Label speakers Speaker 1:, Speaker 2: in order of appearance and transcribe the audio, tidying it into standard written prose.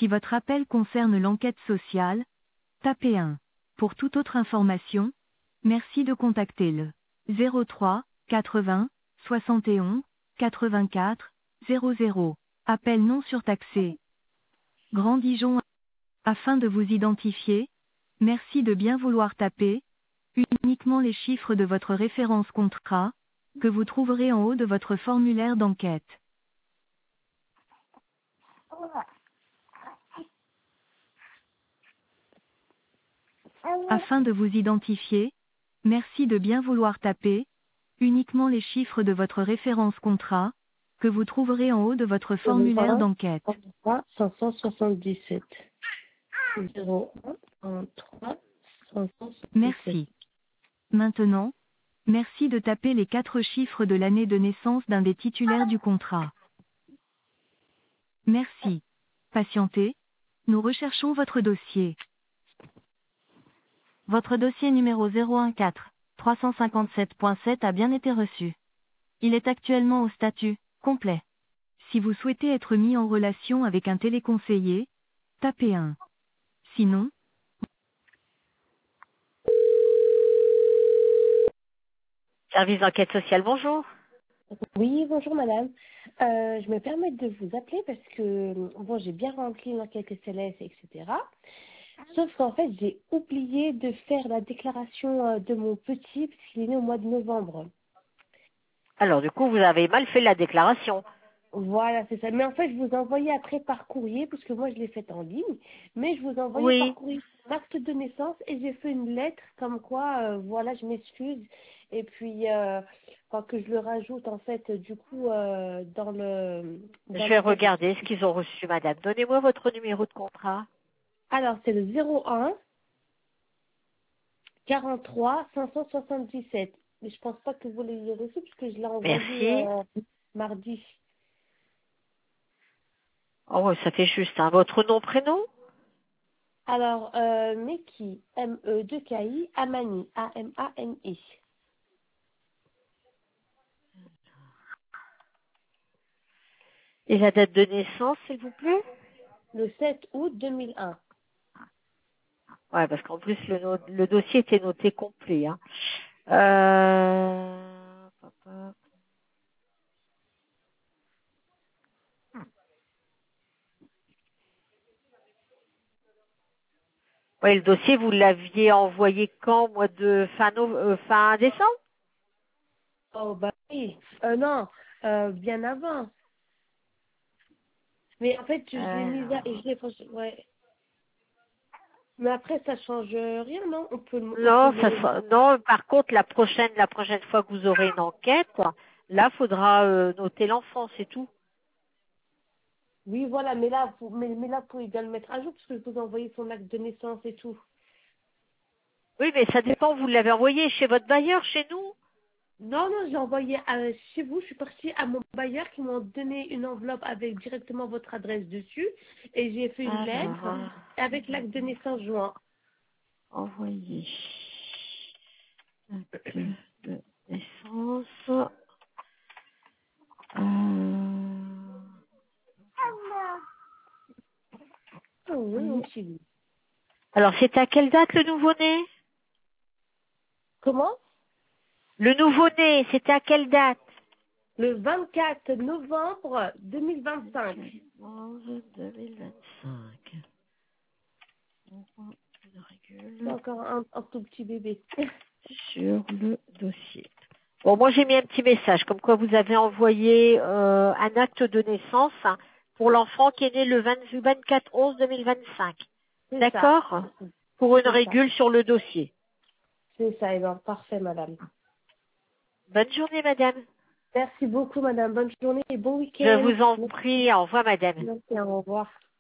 Speaker 1: Si votre appel concerne l'enquête sociale, tapez 1. Pour toute autre information, merci de contacter le 03 80 71 84 00. Appel non surtaxé. Grand Dijon. Afin de vous identifier, merci de bien vouloir taper uniquement les chiffres de votre référence contrat, que vous trouverez en haut de votre formulaire d'enquête. Afin de vous identifier, merci de bien vouloir taper uniquement les chiffres de votre référence contrat, que vous trouverez en haut de votre formulaire d'enquête.
Speaker 2: 577. 01 3 577.
Speaker 1: Merci. Maintenant, merci de taper les 4 chiffres de l'année de naissance d'un des titulaires du contrat. Merci. Patientez. Nous recherchons votre dossier. Votre dossier numéro 014 357.7 a bien été reçu. Il est actuellement au statut complet. Si vous souhaitez être mis en relation avec un téléconseiller, tapez 1. Sinon, service d'enquête sociale, bonjour.
Speaker 2: Oui, bonjour madame. Je me permets de vous appeler parce que bon, j'ai bien rempli l'enquête SLS, etc. Sauf qu'en fait, j'ai oublié de faire la déclaration de mon petit puisqu'il est né au mois de novembre.
Speaker 1: Alors, du coup, vous avez mal fait la déclaration.
Speaker 2: Voilà, c'est ça. Mais en fait, je vous ai envoyé après par courrier, puisque moi je l'ai faite en ligne, mais je vous ai envoyé par
Speaker 1: Oui.
Speaker 2: courrier l'acte de naissance et j'ai fait une lettre comme quoi, voilà, je m'excuse. Et puis, quand que je le rajoute, en fait, du coup, dans
Speaker 1: Je
Speaker 2: dans
Speaker 1: vais
Speaker 2: l'enquête.
Speaker 1: regarder ce qu'ils ont reçu, madame. Donnez-moi votre numéro de contrat.
Speaker 2: Alors, c'est le 01 43 577. Mais je pense pas que vous l'ayez reçu, puisque je l'ai envoyé
Speaker 1: Merci.
Speaker 2: mardi.
Speaker 1: Oh, ouais, ça fait juste, hein. Votre nom, prénom?
Speaker 2: Alors, Meki, M-E-2-K-I, Amani, A-M-A-N-I.
Speaker 1: Et la date de naissance, s'il vous plaît?
Speaker 2: Le 7 août 2001.
Speaker 1: Ouais, parce qu'en plus, le dossier était noté complet, hein. Papa. Ouais, le dossier, vous l'aviez envoyé quand, mois de fin décembre?
Speaker 2: Oh, bah oui. Non, bien avant. Mais en fait, je l'ai mise à... Je l'ai... Ouais. Mais après, ça change rien, non? On peut
Speaker 1: Non,
Speaker 2: le...
Speaker 1: non, par contre, la prochaine fois que vous aurez une enquête, là, faudra noter l'enfant, c'est tout.
Speaker 2: Oui, voilà, mais là, mais là, vous pouvez bien le mettre à jour, parce que je vous ai envoyé son acte de naissance et tout.
Speaker 1: Oui, mais ça dépend, vous l'avez envoyé chez votre bailleur, chez nous?
Speaker 2: Non, non, j'ai envoyé chez vous. Je suis partie à mon bailleur qui m'ont donné une enveloppe avec directement votre adresse dessus. Et j'ai fait une lettre
Speaker 1: Alors,
Speaker 2: avec l'acte de naissance joint.
Speaker 1: envoyer acte de naissance.
Speaker 2: Ah oui,
Speaker 1: Oui.
Speaker 2: aussi.
Speaker 1: Alors, c'est à quelle date le nouveau-né?
Speaker 2: Comment?
Speaker 1: Le nouveau-né, c'était à quelle date?
Speaker 2: Le 24 novembre 2025.
Speaker 1: 11 2025. On prend une
Speaker 2: C'est
Speaker 1: règle
Speaker 2: encore un tout petit bébé.
Speaker 1: sur le dossier. Bon, moi j'ai mis un petit message, comme quoi vous avez envoyé un acte de naissance, hein, pour l'enfant qui est né le 24/11/2025.
Speaker 2: C'est ça.
Speaker 1: D'accord? Pour une
Speaker 2: C'est ça.
Speaker 1: régule sur le dossier.
Speaker 2: C'est ça. Et bien, parfait, madame.
Speaker 1: Bonne journée, madame.
Speaker 2: Merci beaucoup, madame. Bonne journée et bon
Speaker 1: Je
Speaker 2: week-end.
Speaker 1: vous en prie. Au revoir, madame.
Speaker 2: Merci, au revoir.